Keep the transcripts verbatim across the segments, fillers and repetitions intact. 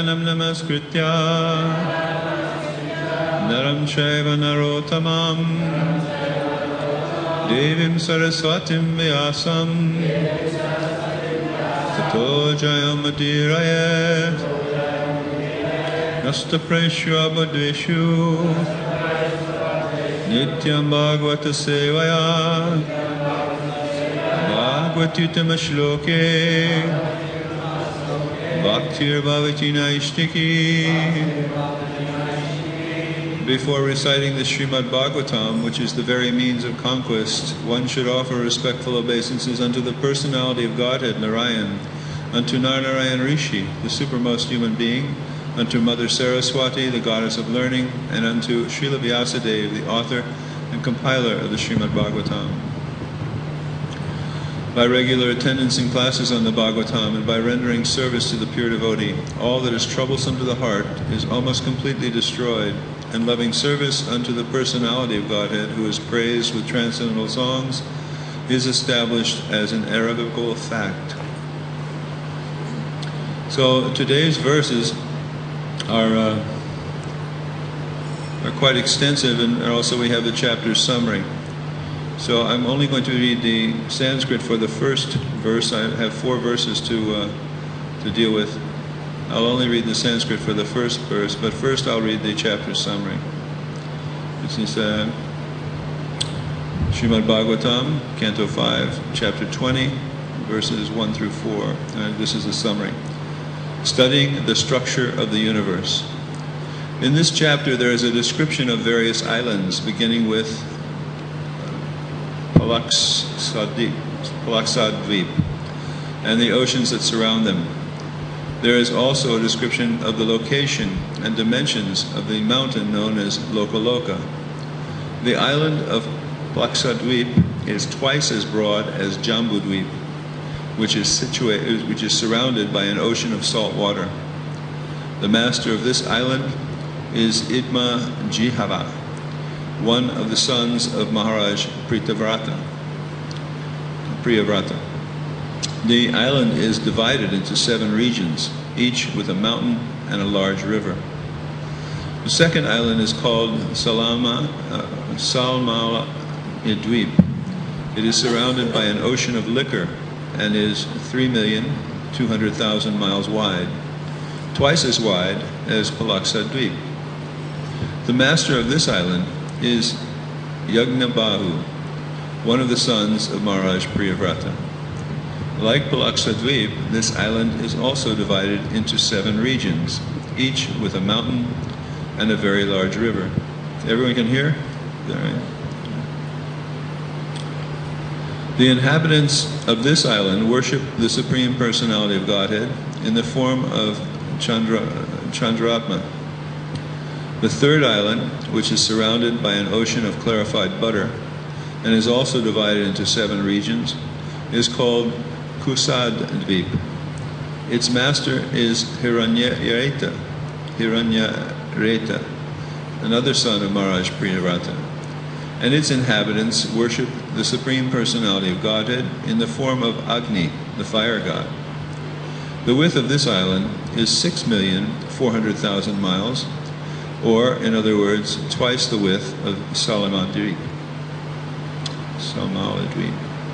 Narayanam namaskritya Naram Shaiva Narotamam Devim Saraswatim Vyasam Tato Jayamudirayet Nasta Preshya Abhadeshu Nityam Bhagavata Sevaya Bhagavatutam Shloke Bhaktir Bhavati Naishtiki. Before reciting the Srimad Bhagavatam, which is the very means of conquest, one should offer respectful obeisances unto the personality of Godhead, Narayan, unto Narnarayan Rishi, the supermost human being, unto Mother Saraswati, the goddess of learning, and unto Srila Vyasadeva, the author and compiler of the Srimad Bhagavatam. By regular attendance in classes on the Bhagavatam and by rendering service to the pure devotee, all that is troublesome to the heart is almost completely destroyed, and loving service unto the personality of Godhead, who is praised with transcendental songs, is established as an irrevocable fact. So today's verses are uh, are quite extensive, and also we have the chapter summary. So I'm only going to read the Sanskrit for the first verse. I have four verses to uh, to deal with. I'll only read the Sanskrit for the first verse, but first I'll read the chapter summary. This is uh, Srimad Bhagavatam, Canto five, Chapter twenty, verses one through four. And this is the summary. Studying the structure of the universe. In this chapter there is a description of various islands, beginning with Palaksadweep, Palaksadweep, and the oceans that surround them. There is also a description of the location and dimensions of the mountain known as Lokaloka. The island of Palaksadweep is twice as broad as Jambudweep, which is situated, which is surrounded by an ocean of salt water. The master of this island is Idma Jihava, one of the sons of Maharaj Pritavrata. Priyavrata. The island is divided into seven regions, each with a mountain and a large river. The second island is called Salama, uh, Salma Idweep. It is surrounded by an ocean of liquor and is three million two hundred thousand miles wide, twice as wide as Palaksadweep. The master of this island is Yagnabahu, one of the sons of Maharaj Priyavrata. Like Palaksadweep, this island is also divided into seven regions, each with a mountain and a very large river. Everyone can hear? All right. The inhabitants of this island worship the Supreme Personality of Godhead in the form of Chandra, Chandraatma. The third island, which is surrounded by an ocean of clarified butter and is also divided into seven regions, is called Kusadweep. Its master is Hiranyareta, Hiranyareta, another son of Maharaj Priyavrata, and its inhabitants worship the Supreme Personality of Godhead in the form of Agni, the fire god. The width of this island is six million four hundred thousand miles, or, in other words, twice the width of Salamadweep. Salamadweep.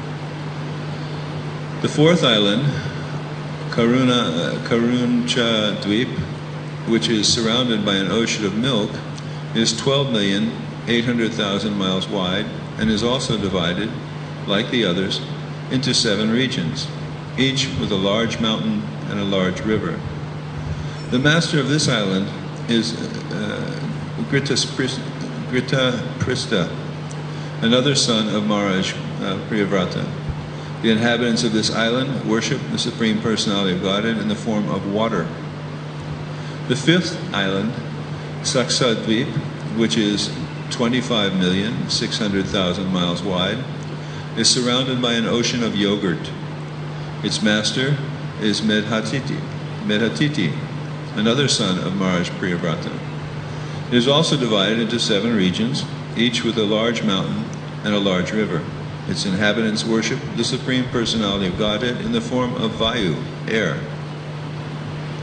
The fourth island, Karuna, uh, Karunchadweep, which is surrounded by an ocean of milk, is twelve million eight hundred thousand miles wide and is also divided, like the others, into seven regions, each with a large mountain and a large river. The master of this island is uh, Grita Prista, another son of Maharaj uh, Priyavrata. The inhabitants of this island worship the Supreme Personality of Godhead in the form of water. The fifth island, Saksadweep, which is twenty-five million six hundred thousand miles wide, is surrounded by an ocean of yogurt. Its master is Medhatiti, Medhatiti, another son of Maharaj Priyavrata. It is also divided into seven regions, each with a large mountain and a large river. Its inhabitants worship the Supreme Personality of Godhead in the form of Vayu, air.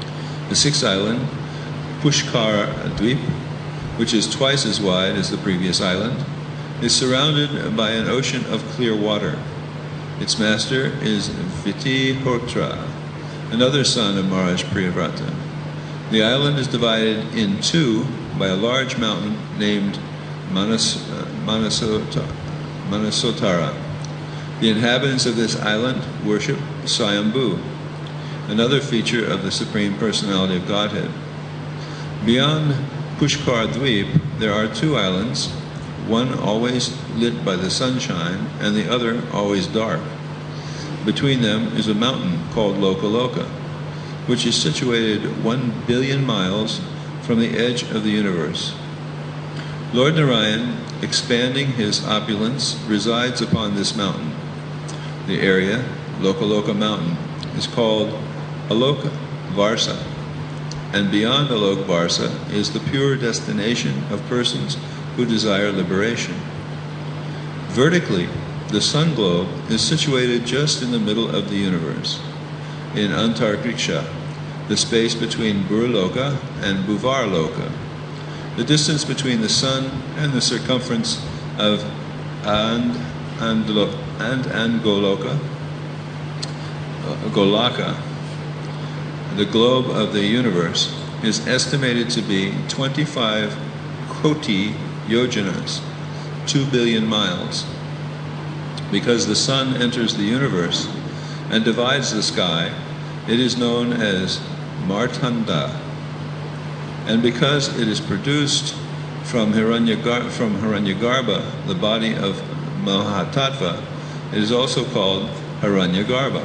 The sixth island, Pushkar Dweep, which is twice as wide as the previous island, is surrounded by an ocean of clear water. Its master is Vitihotra, another son of Maharaj Priyavrata. The island is divided in two by a large mountain named Manas, uh, Manasota, Manasotara. The inhabitants of this island worship Swayambhu, another feature of the Supreme Personality of Godhead. Beyond Pushkar Dweep, there are two islands, one always lit by the sunshine and the other always dark. Between them is a mountain called Lokaloka, which is situated one billion miles from the edge of the universe. Lord Narayan, expanding his opulence, resides upon this mountain. The area, Lokaloka Mountain, is called Alok Varsa, and beyond Alok Varsa is the pure destination of persons who desire liberation. Vertically, the sun globe is situated just in the middle of the universe, in Antarkriksha, the space between Burloka and Bhuvarloka. The distance between the sun and the circumference of And, Andlo, and Angoloka, uh, Golaka, the globe of the universe, is estimated to be twenty-five koti yojanas, two billion miles. Because the sun enters the universe and divides the sky, it is known as Martanda. And because it is produced from Hiranyagar- from Hiranyagarbha, the body of Mahatattva, it is also called Hiranyagarbha.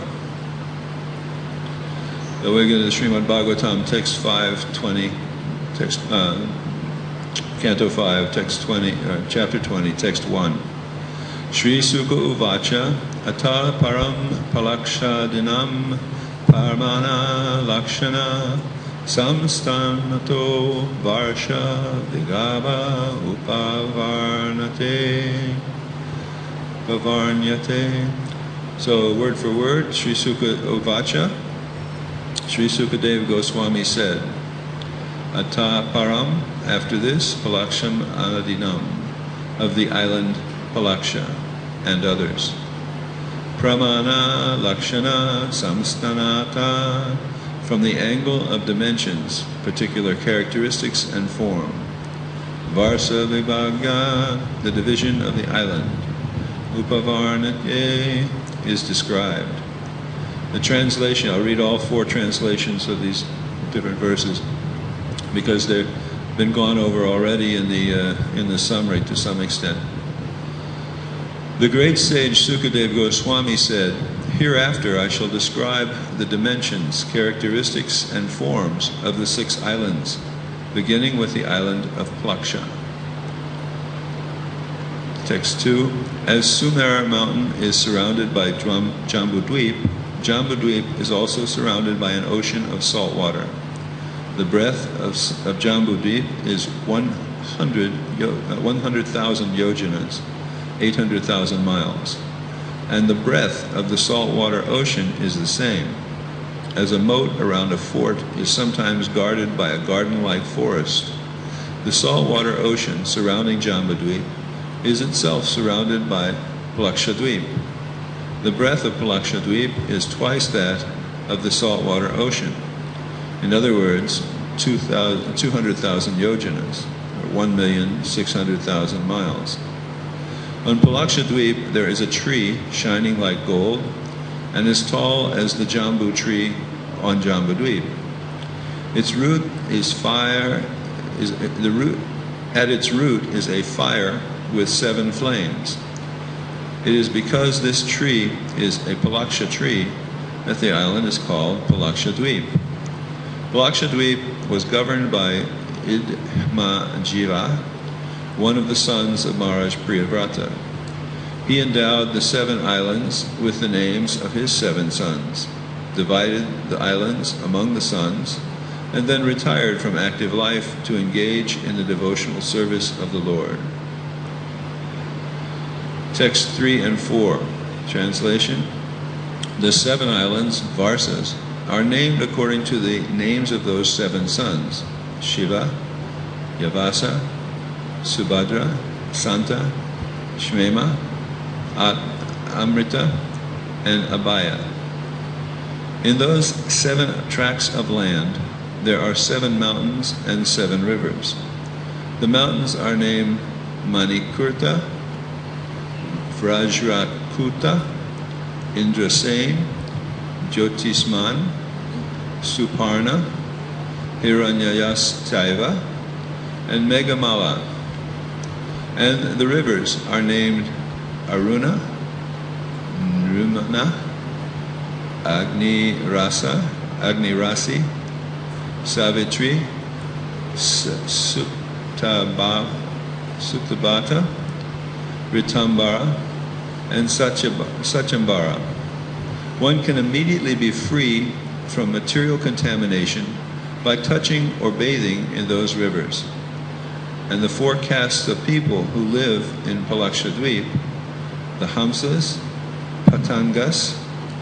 So we're going to Srimad Bhagavatam, text five twenty, text uh, canto five, text twenty, uh, chapter twenty, text one. Shri Sukha Uvacha Ata Param Palakshadinam Parmana Lakshana Samstanato Varsha Vigava Upavarnate Pavarnyate. So word for word, Shri Sukha Uvacha, Shri Sukadeva Goswami said, Ata Param, after this, Palaksham Anadinam, of the island Palaksha and others. Pramana Lakshana Samstanata, from the angle of dimensions, particular characteristics and form. Varsa Vibhagya, the division of the island. Upavarnate is described. The translation, I'll read all four translations of these different verses because they've been gone over already in the, uh, in the summary to some extent. The great sage Sukadeva Goswami said, hereafter I shall describe the dimensions, characteristics, and forms of the six islands, beginning with the island of Plaksha. Text two, as Sumera mountain is surrounded by Jambudweep, Jambudweep is also surrounded by an ocean of salt water. The breadth of, of Jambudweep is one hundred thousand yojanas, eight hundred thousand miles. And the breadth of the saltwater ocean is the same, as a moat around a fort is sometimes guarded by a garden-like forest. The saltwater ocean surrounding Jambudweep is itself surrounded by Palakshadweep. The breadth of Palakshadweep is twice that of the saltwater ocean. In other words, two hundred thousand yojanas, or one million six hundred thousand miles. On Palakshadweep there is a tree shining like gold and as tall as the Jambu tree on Jambudweep. Its root is fire, is the root at its root is a fire with seven flames. It is because this tree is a Palaksha tree that the island is called Palakshadweep. Palakshadweep was governed by Idmajiva, one of the sons of Maharaj Priyavrata. He endowed the seven islands with the names of his seven sons, divided the islands among the sons, and then retired from active life to engage in the devotional service of the Lord. Text three and four, translation. The seven islands, Varsas, are named according to the names of those seven sons: Shiva, Yavasa, Subhadra, Santa, Shmema, Amrita, and Abhaya. In those seven tracts of land, there are seven mountains and seven rivers. The mountains are named Manikurta, Vrajrakuta, Indrasen, Jyotisman, Suparna, Hiranyayastaiva, and Megamala. And the rivers are named Aruna, Nrumana, Agni Rasa, Agni Rasi, Savitri, Suktabha, Suktabhata, Ritambara, and Sachambara. One can immediately be free from material contamination by touching or bathing in those rivers. And the four castes of people who live in Palakshadweep, the Hamsas, Patangas,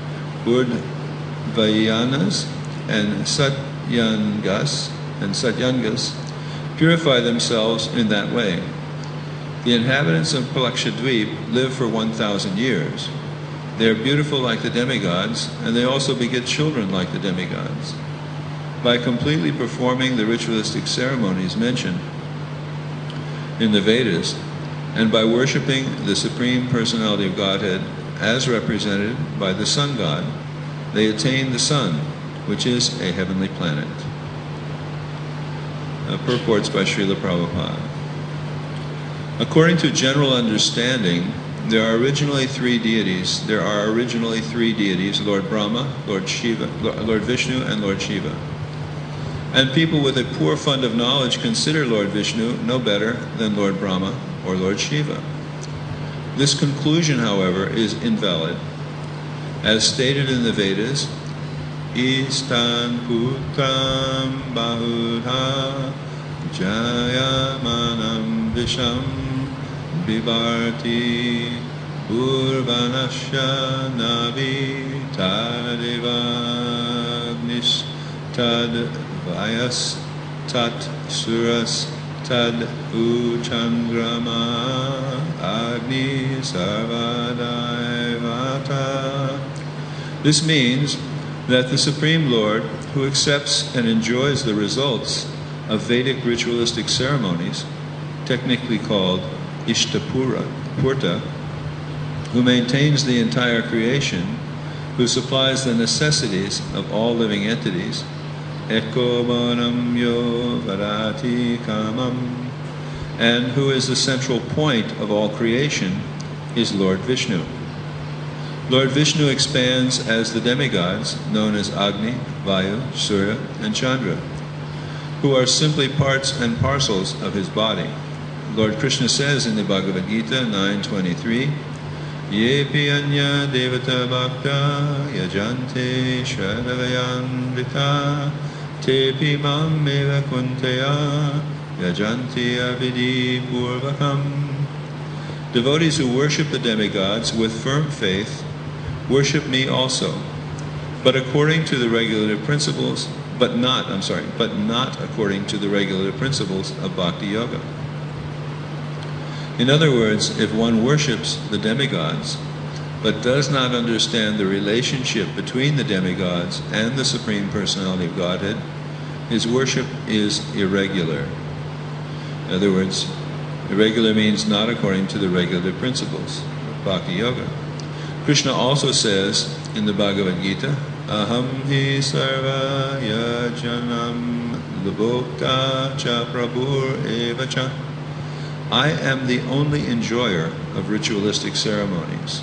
Urdhvayanas, and Satyangas, and Satyangas, purify themselves in that way. The inhabitants of Palakshadweep live for one thousand years. They are beautiful like the demigods, and they also beget children like the demigods. By completely performing the ritualistic ceremonies mentioned in the Vedas, and by worshipping the Supreme Personality of Godhead as represented by the sun god, they attain the sun, which is a heavenly planet. Uh, purports by Srila Prabhupada. According to general understanding, there are originally three deities. There are originally three deities: Lord Brahma, Lord Shiva, Lord Vishnu, and Lord Shiva. And people with a poor fund of knowledge consider Lord Vishnu no better than Lord Brahma or Lord Shiva. This conclusion, however, is invalid. As stated in the Vedas, Istan Putam Bahudha Jayamanam Visham Bibarti Urvanasya Navi Tadevagnis Tad Vyas Tat Suras Tad Uchandrama Agni Sarvadaivata. This means that the Supreme Lord, who accepts and enjoys the results of Vedic ritualistic ceremonies, technically called Ishtapura, Purta, who maintains the entire creation, who supplies the necessities of all living entities, Ekobonam yo varati kamam, and who is the central point of all creation, is Lord Vishnu. Lord Vishnu expands as the demigods, known as Agni, Vayu, Surya, and Chandra, who are simply parts and parcels of his body. Lord Krishna says in the Bhagavad Gita nine twenty-three, Yepi anya devata bhakta yajante shradavayanvita tepi mam eva kunteya yajanti avidi purvakam. Devotees who worship the demigods with firm faith worship me also, but according to the regulative principles, but not, I'm sorry, but not according to the regulative principles of Bhakti Yoga. In other words, if one worships the demigods, but does not understand the relationship between the demigods and the Supreme Personality of Godhead, his worship is irregular. In other words, irregular means not according to the regulative principles of Bhakti Yoga. Krishna also says in the Bhagavad Gita, Aham hi sarva yajanam lubokta cha prabhur eva cha. I am the only enjoyer of ritualistic ceremonies.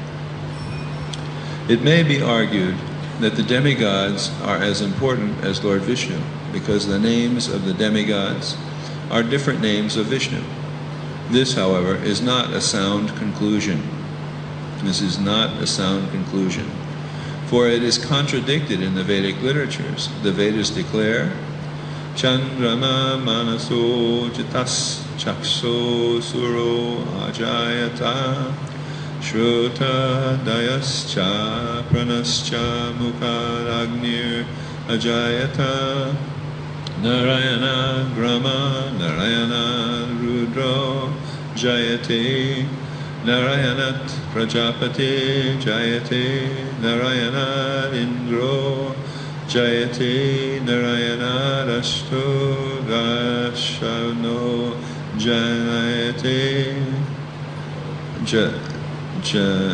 It may be argued that the demigods are as important as Lord Vishnu, because the names of the demigods are different names of Vishnu. This, however, is not a sound conclusion. This is not a sound conclusion, for it is contradicted in the Vedic literatures. The Vedas declare, Chandrama manaso jitas chakso suro ajayata Shruta Dayascha Pranascha Mukharagnir Ajayata Narayana Grama Narayana Rudro Jayate Narayanat Prajapati Jayate Narayana Indro Jayate Narayana Rashto Rashano Jayate J J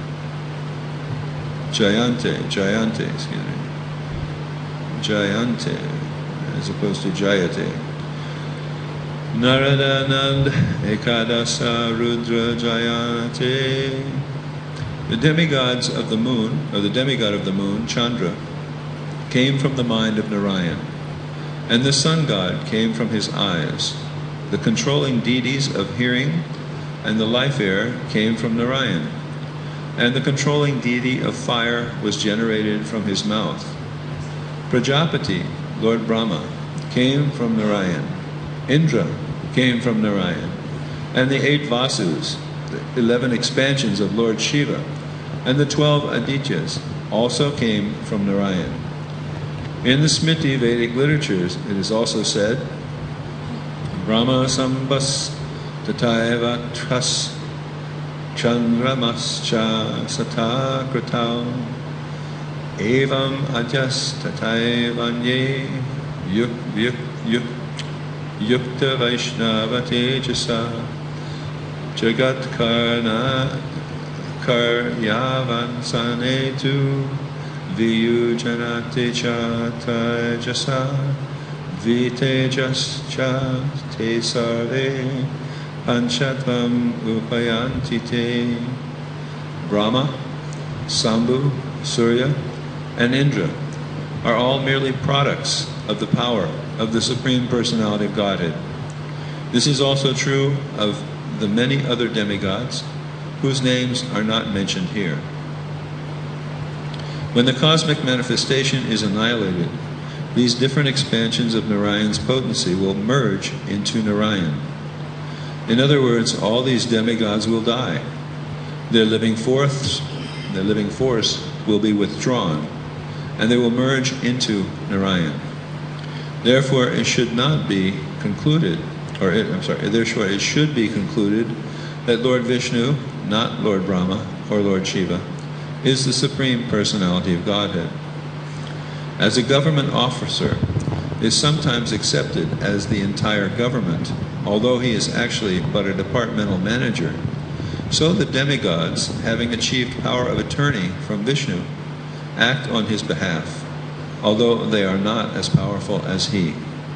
Jayante Jayante excuse me Jayante as opposed to Jayate. Naradanand Ekadasa Rudra Jayate. The demigods of the moon, or the demigod of the moon, Chandra, came from the mind of Narayan, and the sun god came from his eyes. The controlling deities of hearing and the life air came from Narayan, and the controlling deity of fire was generated from his mouth. Prajapati, Lord Brahma, came from Narayan. Indra came from Narayan. And the eight Vasus, the eleven expansions of Lord Shiva, and the twelve Adityas also came from Narayan. In the Smriti Vedic literatures, it is also said, Brahma Sambhas Tataiva Tras Chandramascha Sata Kratal Evam Ajas Tataivanye Yuk Yuk Yuk Yukta Vaishnava Tejasa Jagat Karna Karyavan Sanetu Viyujanate Cha Tajasa Vitejas Cha Te Sarve Panchatvam Upayanti Te. Brahma, Sambhu, Surya, and Indra are all merely products of the power of the Supreme Personality of Godhead. This is also true of the many other demigods whose names are not mentioned here. When the cosmic manifestation is annihilated, these different expansions of Narayan's potency will merge into Narayan. In other words, all these demigods will die. Their living force, their living force will be withdrawn, and they will merge into Narayan. Therefore, it should not be concluded, or it, I'm sorry, therefore it should be concluded that Lord Vishnu, not Lord Brahma or Lord Shiva, is the Supreme Personality of Godhead. As a government officer is sometimes accepted as the entire government, although he is actually but a departmental manager, so the demigods, having achieved power of attorney from Vishnu, act on his behalf, although they are not as powerful as he.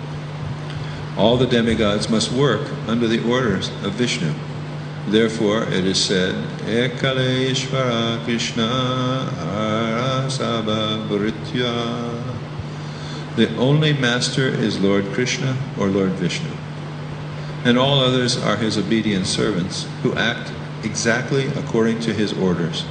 All the demigods must work under the orders of Vishnu. Therefore, it is said, Ekale Ishvara Krishna Arasabha Bharitya. The only master is Lord Krishna or Lord Vishnu, and all others are his obedient servants who act exactly according to his orders.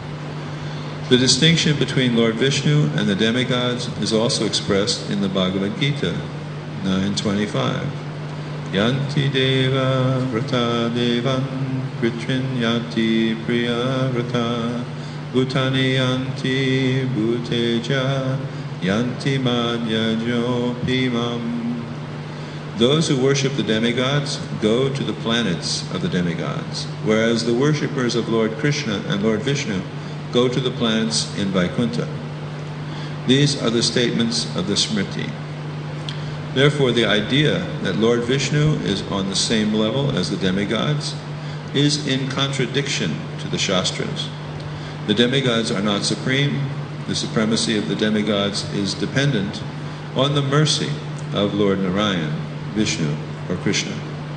The distinction between Lord Vishnu and the demigods is also expressed in the Bhagavad Gita, nine twenty-five. Yanti Deva Vrata Devan Pritrin Yanti Priya Vrata Bhutani Yanti Bhuteja Yanti Madhya Jopimam. Those who worship the demigods go to the planets of the demigods, whereas the worshippers of Lord Krishna and Lord Vishnu go to the planets in Vaikuntha. These are the statements of the Smriti. Therefore, the idea that Lord Vishnu is on the same level as the demigods is in contradiction to the Shastras. The demigods are not supreme. The supremacy of the demigods is dependent on the mercy of Lord Narayan, Vishnu, or Krishna.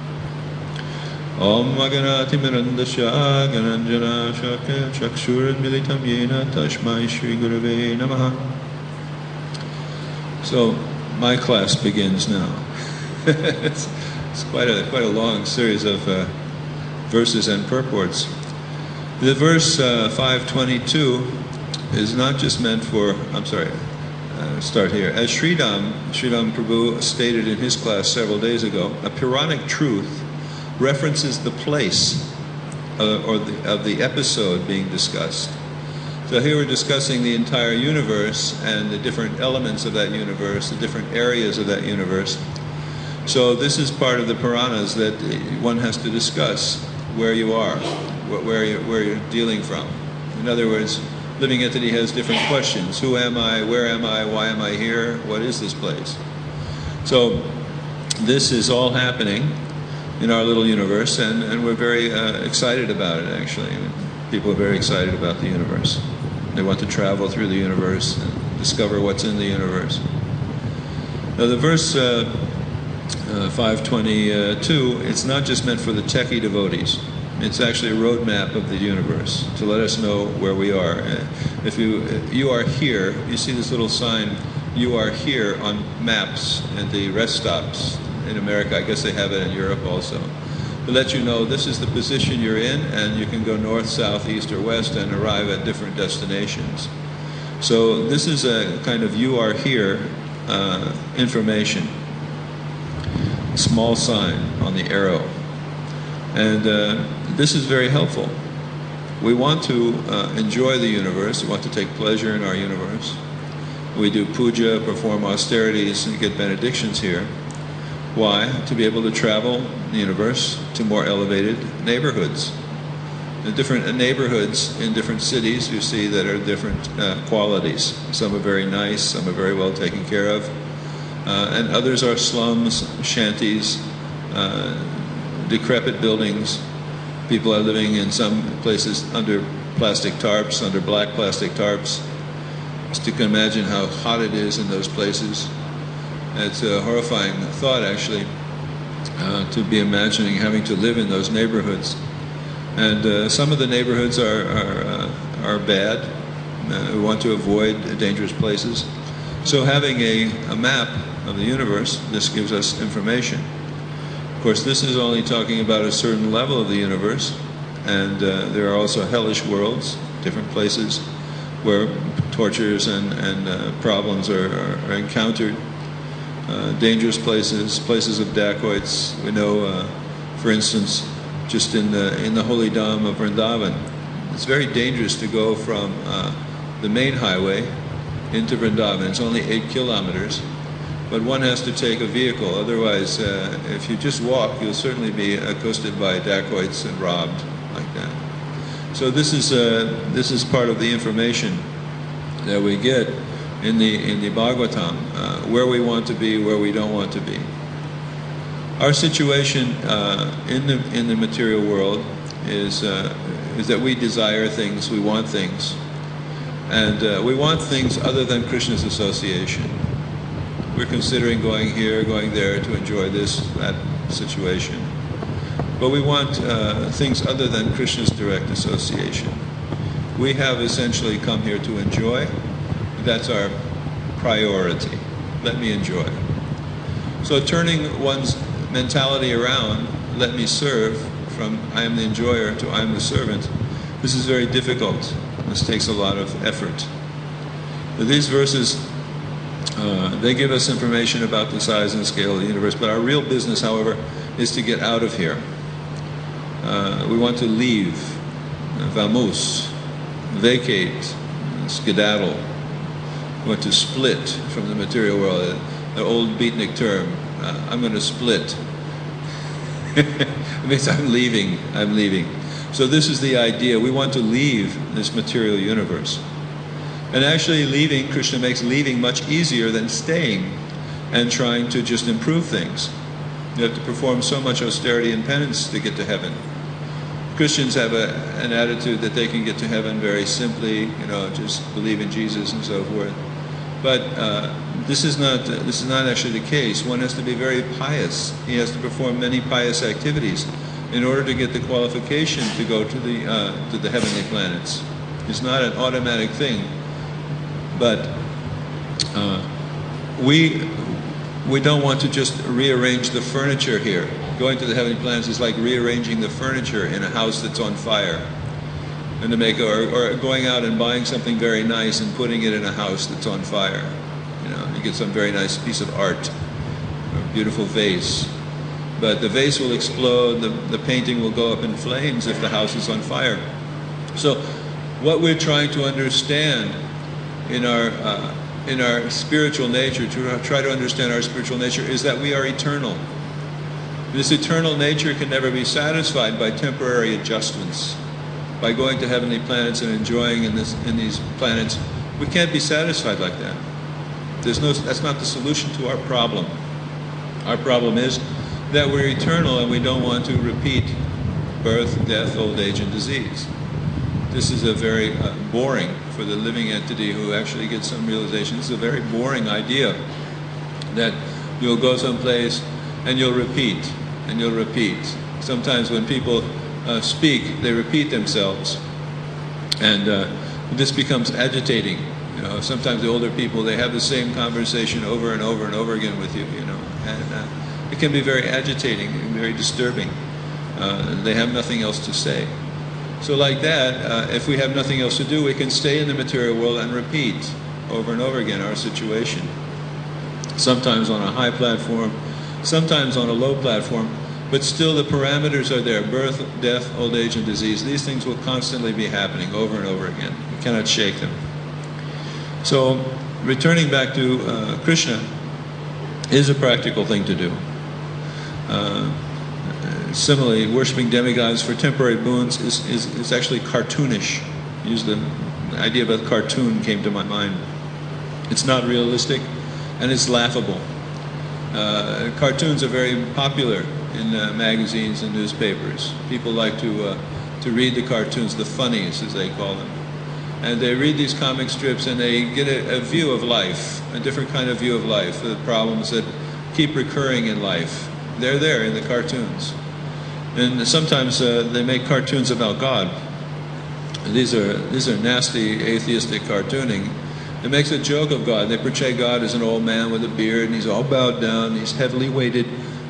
Om Maganati Mirandasya Gananjana Shakya Chakshuran Militam Yena Tashmai Shri Gurave Namaha. So, my class begins now. it's, it's quite a quite a long series of uh, verses and purports. The verse uh, five twenty-two is not just meant for, I'm sorry, uh, start here. As Sridham, Sridham Prabhu stated in his class several days ago, a Puranic truth references the place uh, or the, of the episode being discussed. So here we're discussing the entire universe and the different elements of that universe, the different areas of that universe. So this is part of the Puranas that one has to discuss where you are, where you're, where you're dealing from. In other words, living entity has different questions. Who am I? Where am I? Why am I here? What is this place? So this is all happening in our little universe, and, and we're very uh, excited about it, actually. People are very excited about the universe. They want to travel through the universe and discover what's in the universe. Now the verse uh, uh, five twenty-two, it's not just meant for the techie devotees. It's actually a roadmap of the universe to let us know where we are. If you, you are here, you see this little sign, you are here, on maps and the rest stops in America. I guess they have it in Europe also. To let you know this is the position you're in, and you can go north, south, east, or west and arrive at different destinations. So this is a kind of you are here uh, information. Small sign on the arrow. And uh, this is very helpful. We want to uh, enjoy the universe. We want to take pleasure in our universe. We do puja, perform austerities, and get benedictions here. Why? To be able to travel the universe to more elevated neighborhoods. The different neighborhoods in different cities you see that are different uh, qualities. Some are very nice, some are very well taken care of, uh, and others are slums, shanties, uh, decrepit buildings. People are living in some places under plastic tarps, under black plastic tarps. Just you can imagine how hot it is in those places. It's a horrifying thought, actually, uh, to be imagining having to live in those neighborhoods. And uh, some of the neighborhoods are are, uh, are bad. Uh, we want to avoid dangerous places. So having a, a map of the universe, this gives us information. Of course, this is only talking about a certain level of the universe, and uh, there are also hellish worlds, different places where tortures and, and uh, problems are, are, are encountered. Uh, dangerous places, places of dacoits. We know, uh, for instance, just in the in the holy dham of Vrindavan, it's very dangerous to go from uh, the main highway into Vrindavan. It's only eight kilometers, but one has to take a vehicle. Otherwise, uh, if you just walk, you'll certainly be accosted by dacoits and robbed like that. So this is uh, this is part of the information that we get in the in the Bhagavatam, uh, where we want to be, where we don't want to be. Our situation uh, in the in the material world is uh, is that we desire things, we want things, and uh, we want things other than Krishna's association. We're considering going here, going there to enjoy this, that situation, but we want uh, things other than Krishna's direct association. We have essentially come here to enjoy. That's our priority. Let me enjoy. So turning one's mentality around, let me serve, from I am the enjoyer to I am the servant, this is very difficult. This takes a lot of effort. But these verses, uh, they give us information about the size and scale of the universe, but our real business, however, is to get out of here. Uh, we want to leave, vamoose, vacate, skedaddle. We want to split from the material world. The old beatnik term, uh, I'm going to split. It means I'm leaving, I'm leaving. So this is the idea. We want to leave this material universe. And actually leaving, Krishna makes leaving much easier than staying and trying to just improve things. You have to perform so much austerity and penance to get to heaven. Christians have a, an attitude that they can get to heaven very simply, you know, just believe in Jesus and so forth. But uh, this is not uh, this is not actually the case. One has to be very pious. He has to perform many pious activities in order to get the qualification to go to the uh, to the heavenly planets. It's not an automatic thing. But uh, we we don't want to just rearrange the furniture here. Going to the heavenly planets is like rearranging the furniture in a house that's on fire. And to make, or, or going out and buying something very nice and putting it in a house that's on fire. You know, you get some very nice piece of art, a beautiful vase. but the vase will explode, the, the painting will go up in flames if the house is on fire. So what we're trying to understand in our, uh, in our spiritual nature, to try to understand our spiritual nature, is that we are eternal. This eternal nature can never be satisfied by temporary adjustments. By going to heavenly planets and enjoying in, this, in these planets, we can't be satisfied like that. There's no, that's not the solution to our problem. Our problem is that we're eternal and we don't want to repeat birth, death, old age, and disease. This is a very uh, boring, for the living entity who actually gets some realization, this is a very boring idea that you'll go someplace and you'll repeat, and you'll repeat. Sometimes when people uh, speak, they repeat themselves, and uh, this becomes agitating. You know, sometimes the older people, they have the same conversation over and over and over again with you, you know, and uh, it can be very agitating and very disturbing. Uh, they have nothing else to say. So like that, uh, if we have nothing else to do, we can stay in the material world and repeat over and over again our situation. Sometimes on a high platform, sometimes on a low platform, but still the parameters are there: birth, death, old age, and disease. These things will constantly be happening over and over again. You cannot shake them. So returning back to uh, Krishna is a practical thing to do. Uh, Similarly, worshipping demigods for temporary boons is, is, is actually cartoonish. Use the, the idea of a cartoon came to my mind. It's not realistic, and it's laughable. Uh, cartoons are very popular in uh, magazines and newspapers. People like to, uh, to read the cartoons, the funnies as they call them. And they read these comic strips and they get a, a view of life, a different kind of view of life, the problems that keep recurring in life. They're there in the cartoons. And sometimes uh, they make cartoons about God. These are, these are nasty atheistic cartooning. It makes a joke of God. They portray God as an old man with a beard, and he's all bowed down, he's heavily weighted,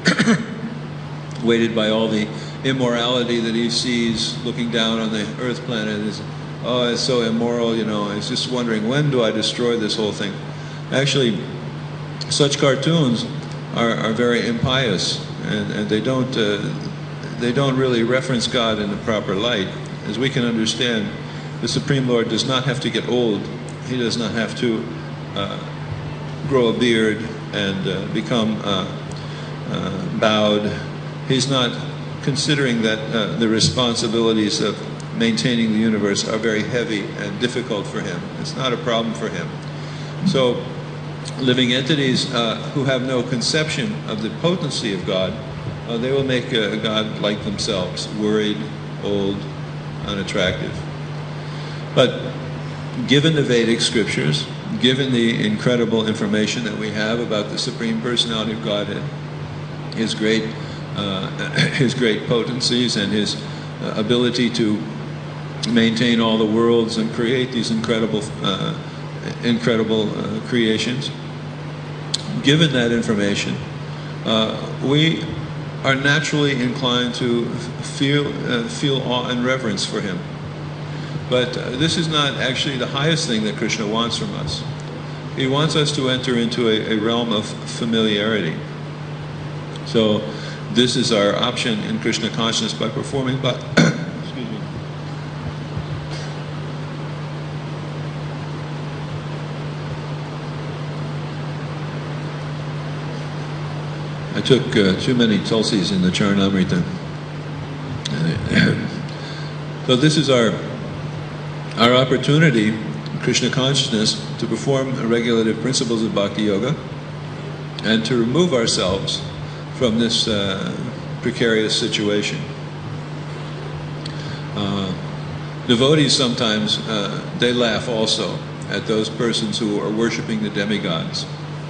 weighted by all the immorality that he sees looking down on the earth planet. It's, oh, it's so immoral, you know. He's just wondering, when do I destroy this whole thing? Actually, such cartoons are, are very impious, and, and they don't... Uh, They don't really reference God in the proper light. As we can understand, the Supreme Lord does not have to get old. He does not have to uh, grow a beard and uh, become uh, uh, bowed. He's not considering that uh, the responsibilities of maintaining the universe are very heavy and difficult for him. It's not a problem for him. So, living entities uh, who have no conception of the potency of God, Uh, they will make a, a God like themselves, worried, old, unattractive. But given the Vedic scriptures, given the incredible information that we have about the Supreme Personality of Godhead, His great, uh, His great potencies and His uh, ability to maintain all the worlds and create these incredible, uh, incredible uh, creations, given that information, uh, we are naturally inclined to feel uh, feel awe and reverence for Him. But uh, this is not actually the highest thing that Krishna wants from us. He wants us to enter into a, a realm of familiarity. So this is our option in Krishna consciousness by performing by excuse me. I took uh, too many tulsis in the Charanamrita. So this is our our opportunity, Krishna consciousness, to perform regulative principles of Bhakti Yoga and to remove ourselves from this uh, precarious situation. Uh, devotees sometimes, uh, they laugh also at those persons who are worshipping the demigods.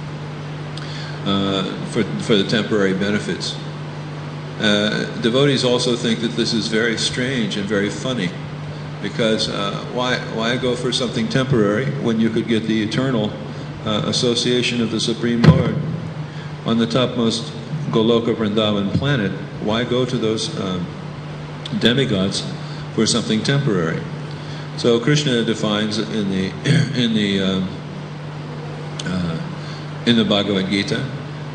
Uh, for, for the temporary benefits. Uh, devotees also think that this is very strange and very funny, because uh, why, why go for something temporary when you could get the eternal uh, association of the Supreme Lord on the topmost Goloka Vrindavan planet? Why go to those uh, demigods for something temporary? So Krishna defines in the in the uh, uh, in the Bhagavad Gita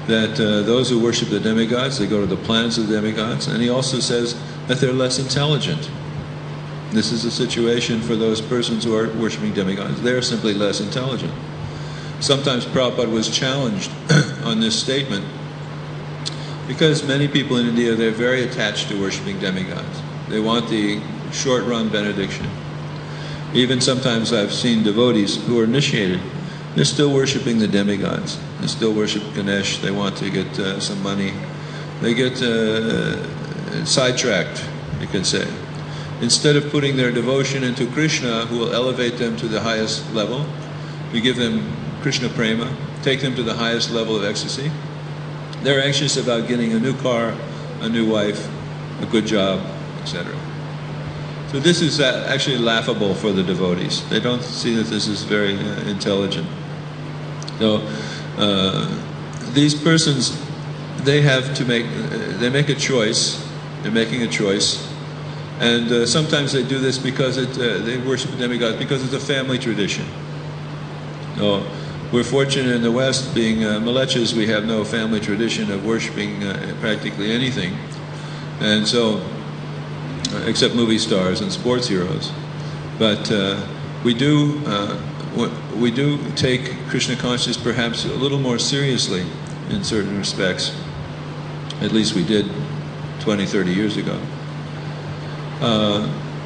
that uh, those who worship the demigods, they go to the planets of the demigods, and he also says that they're less intelligent. This is a situation for those persons who are worshiping demigods. They're simply less intelligent. Sometimes Prabhupada was challenged on this statement because many people in India, they're very attached to worshiping demigods. They want the short-run benediction. Even sometimes I've seen devotees who are initiated, they're still worshiping the demigods. They still worship Ganesh. They want to get uh, some money. They get uh, sidetracked, you can say. Instead of putting their devotion into Krishna, who will elevate them to the highest level, we give them Krishna prema, take them to the highest level of ecstasy. They're anxious about getting a new car, a new wife, a good job, et cetera. So this is actually laughable for the devotees. They don't see that this is very uh, intelligent. So uh, these persons, they have to make, uh, they make a choice. They're making a choice, and uh, sometimes they do this because it, uh, they worship the demigods because it's a family tradition. So we're fortunate in the West, being uh, Malechas, we have no family tradition of worshiping uh, practically anything, and so. Except movie stars and sports heroes, but uh, we do uh, we do take Krishna consciousness perhaps a little more seriously in certain respects. At least we did twenty, thirty years ago. Uh,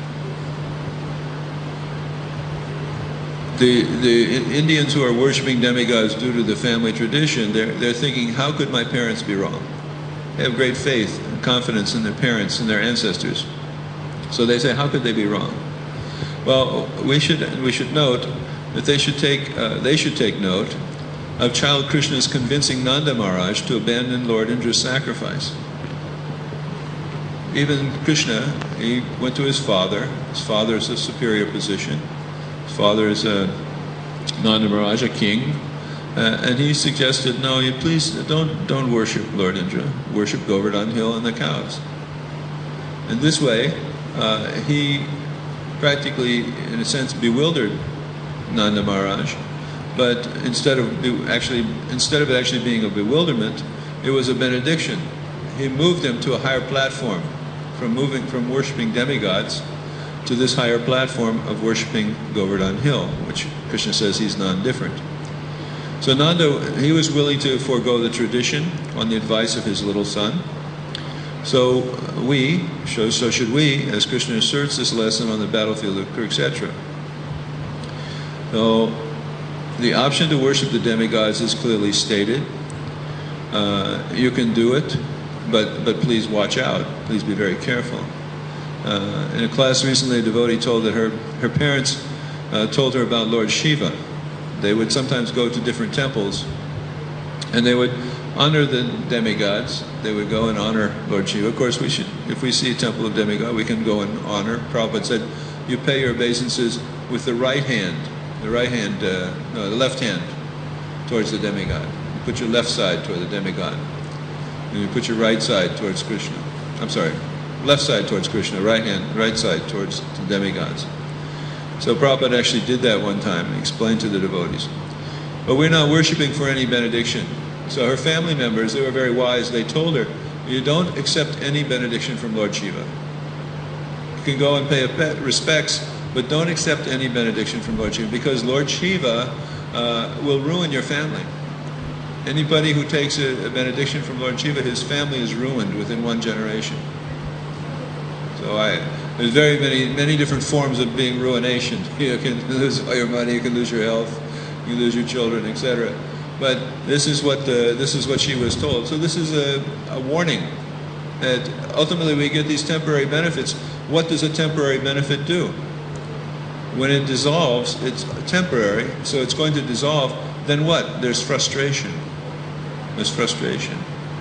the the Indians who are worshiping demigods due to the family tradition, they're they're thinking, how could my parents be wrong? They have great faith and confidence in their parents and their ancestors. So they say, how could they be wrong? Well, we should we should note that they should take uh, they should take note of child Krishna's convincing Nanda Maharaj to abandon Lord Indra's sacrifice. Even Krishna, he went to his father. His father is a superior position. His father is a Nanda Maharaj, a king, uh, and he suggested, no, you please don't don't worship Lord Indra. Worship Govardhan Hill and the cows. And this way. Uh, he practically, in a sense, bewildered Nanda Maharaj, but instead of be actually, instead of it actually being a bewilderment, it was a benediction. He moved him to a higher platform, from moving from worshiping demigods to this higher platform of worshiping Govardhan Hill, which Krishna says he's non-different. So Nanda, he was willing to forego the tradition on the advice of his little son. So we, so, so should we, as Krishna asserts this lesson on the battlefield of Kurukshetra. So the option to worship the demigods is clearly stated. Uh, you can do it, but but please watch out. Please be very careful. Uh, in a class recently, a devotee told that her her parents uh, told her about Lord Shiva. They would sometimes go to different temples, and they would honor the demigods. They would go and honor Lord Shiva. Of course, we should, if we see a temple of demigod, we can go and honor. Prabhupada said, you pay your obeisances with the right hand, the right hand, uh, no, the left hand towards the demigod. You put your left side toward the demigod. And you put your right side towards Krishna. I'm sorry, left side towards Krishna, right hand, right side towards the demigods. So Prabhupada actually did that one time and explained to the devotees. But we're not worshiping for any benediction. So her family members, they were very wise, they told her, you don't accept any benediction from Lord Shiva. You can go and pay respects, but don't accept any benediction from Lord Shiva, because Lord Shiva uh, will ruin your family. Anybody who takes a, a benediction from Lord Shiva, his family is ruined within one generation. So I, there's very many, many different forms of being ruination. You can lose all your money, you can lose your health, you can lose your children, et cetera. But this is what the, this is what she was told. So this is a, a warning that ultimately we get these temporary benefits. What does a temporary benefit do? When it dissolves, it's temporary, so it's going to dissolve. Then what? There's frustration. There's frustration.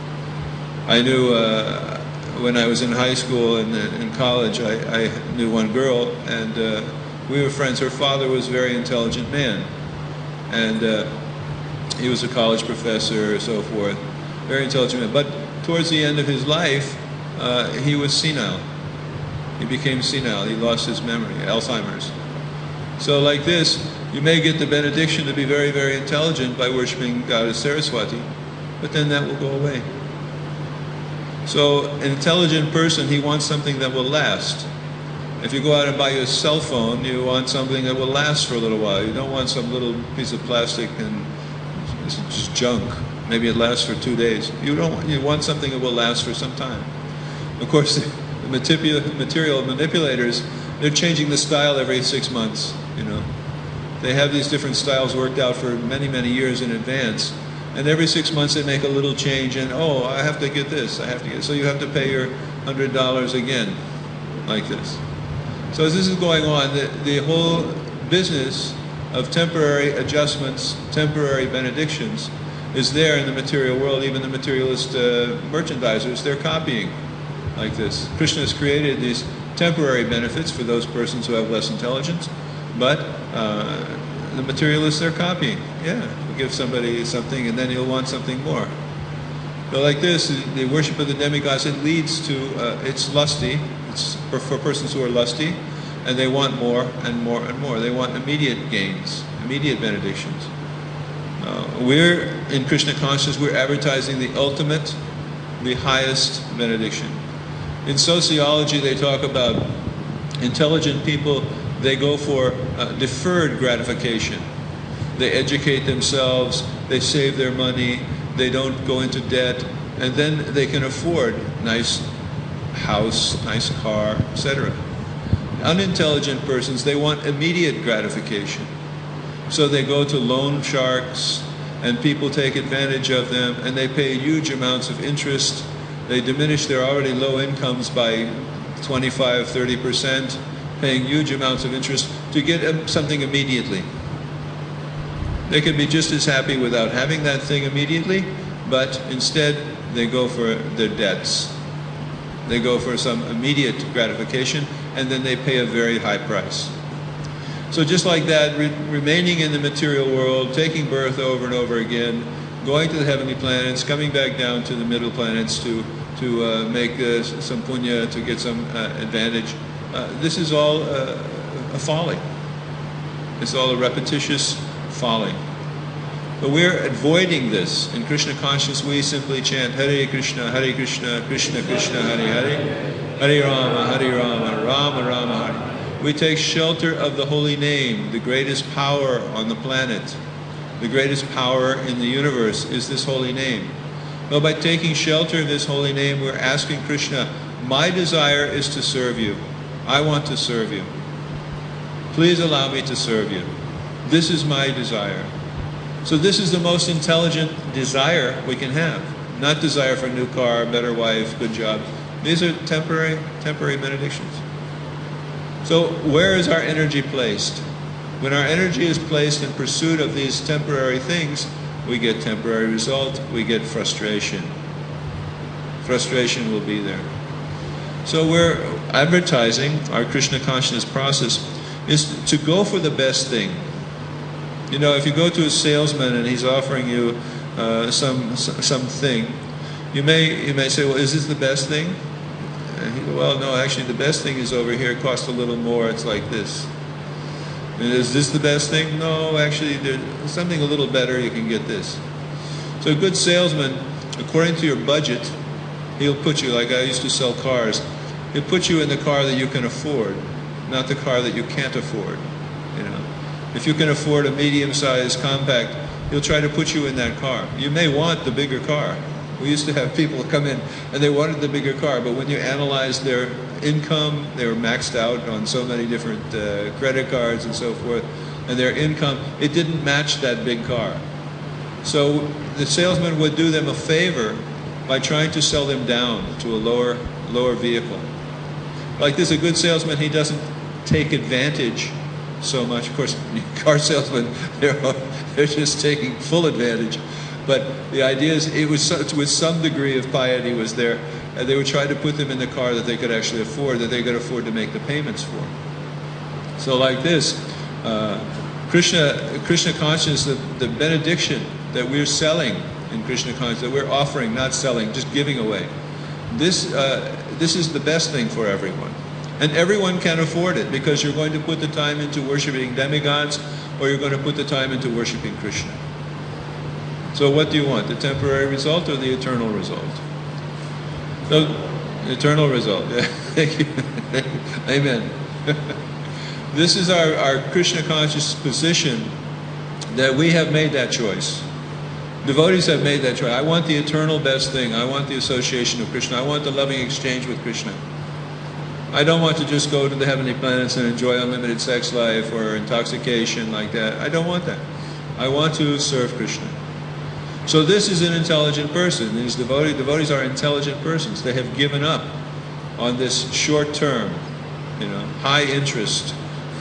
I knew uh, when I was in high school and in college, I, I knew one girl, and uh, we were friends. Her father was a very intelligent man, and uh, he was a college professor, so forth, very intelligent man. But towards the end of his life, uh, he was senile. He became senile. He lost his memory, Alzheimer's. So like this, you may get the benediction to be very, very intelligent by worshiping Goddess Saraswati, but then that will go away. So an intelligent person, he wants something that will last. If you go out and buy your cell phone, you want something that will last for a little while. You don't want some little piece of plastic and it's just junk. Maybe it lasts for two days. You don't want, you want something that will last for some time. Of course, the material, material manipulators, they're changing the style every six months, you know. They have these different styles worked out for many, many years in advance. And every six months they make a little change and, oh, I have to get this, I have to get, so you have to pay your one hundred dollars again, like this. So as this is going on, the, the whole business of temporary adjustments, temporary benedictions, is there in the material world. Even the materialist uh, merchandisers, they're copying like this. Krishna has created these temporary benefits for those persons who have less intelligence, but uh, the materialists, they're copying. Yeah, we'll give somebody something and then he'll want something more. So like this, the worship of the demigods, it leads to, uh, it's lusty, it's for, for persons who are lusty, and they want more and more and more. They want immediate gains, immediate benedictions. Uh, we're, in Krishna consciousness, we're advertising the ultimate, the highest benediction. In sociology, they talk about intelligent people, they go for uh, deferred gratification. They educate themselves, they save their money, they don't go into debt, and then they can afford nice house, nice car, et cetera. Unintelligent persons, they want immediate gratification. So they go to loan sharks, and people take advantage of them, and they pay huge amounts of interest. They diminish their already low incomes by twenty-five, thirty percent, paying huge amounts of interest to get something immediately. They could be just as happy without having that thing immediately, but instead they go for their debts. They go for some immediate gratification, and then they pay a very high price. So just like that, re remaining in the material world, taking birth over and over again, going to the heavenly planets, coming back down to the middle planets to, to uh, make uh, some punya, to get some uh, advantage, uh, this is all uh, a folly. It's all a repetitious folly. But we're avoiding this. In Krishna consciousness, we simply chant Hare Krishna, Hare Krishna, Krishna Krishna, Hare Hare, Hare Rama, Hare Rama, Rama Rama, Hare. We take shelter of the holy name. The greatest power on the planet, the greatest power in the universe is this holy name. Well, by taking shelter of this holy name, we're asking Krishna, my desire is to serve you. I want to serve you. Please allow me to serve you. This is my desire. So this is the most intelligent desire we can have. Not desire for a new car, better wife, good job. These are temporary, temporary benedictions. So where is our energy placed? When our energy is placed in pursuit of these temporary things, we get temporary result, we get frustration. Frustration will be there. So we're advertising our Krishna consciousness process is to go for the best thing. You know, if you go to a salesman and he's offering you uh, some something, you may you may say, well, is this the best thing? And he goes, well, no, actually the best thing is over here. It costs a little more. It's like this. And is this the best thing? No, actually there's something a little better. You can get this. So a good salesman, according to your budget, he'll put you, like I used to sell cars, he'll put you in the car that you can afford, not the car that you can't afford. You know. If you can afford a medium-sized compact, he'll try to put you in that car. You may want the bigger car. We used to have people come in and they wanted the bigger car, but when you analyzed their income, they were maxed out on so many different uh, credit cards and so forth, and their income, it didn't match that big car. So the salesman would do them a favor by trying to sell them down to a lower, lower vehicle. Like this, a good salesman, he doesn't take advantage so much. Of course, car salesmen, they're, they're just taking full advantage. But the idea is, it was with some degree of piety was there, and they would try to put them in the car that they could actually afford, that they could afford to make the payments for. So like this, uh, Krishna, Krishna consciousness, the, the benediction that we're selling in Krishna consciousness, that we're offering, not selling, just giving away. This, uh, this is the best thing for everyone. And everyone can afford it, because you're going to put the time into worshiping demigods, or you're going to put the time into worshiping Krishna. So what do you want, the temporary result or the eternal result? So, eternal result. Yeah. Thank you. Amen. This is our, our Krishna conscious position, that we have made that choice. Devotees have made that choice. I want the eternal best thing. I want the association of Krishna. I want the loving exchange with Krishna. I don't want to just go to the heavenly planets and enjoy unlimited sex life or intoxication like that. I don't want that. I want to serve Krishna. So this is an intelligent person. These devotees, devotees are intelligent persons. They have given up on this short term, you know, high interest,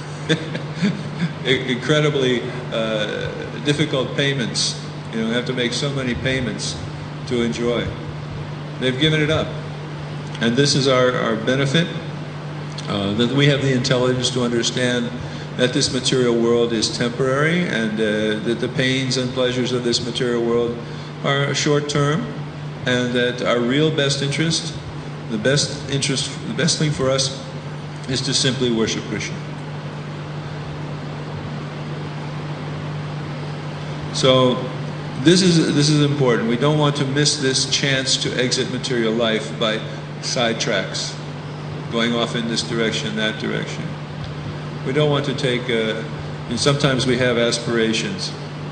incredibly uh, difficult payments. You know, have to make so many payments to enjoy. They've given it up. And this is our, our benefit, uh, that we have the intelligence to understand that this material world is temporary, and uh, that the pains and pleasures of this material world are short term, and that our real best interest, the best interest, the best thing for us is to simply worship Krishna. So this is this is important. We don't want to miss this chance to exit material life by sidetracks, going off in this direction, that direction. We don't want to take, uh, and sometimes we have aspirations.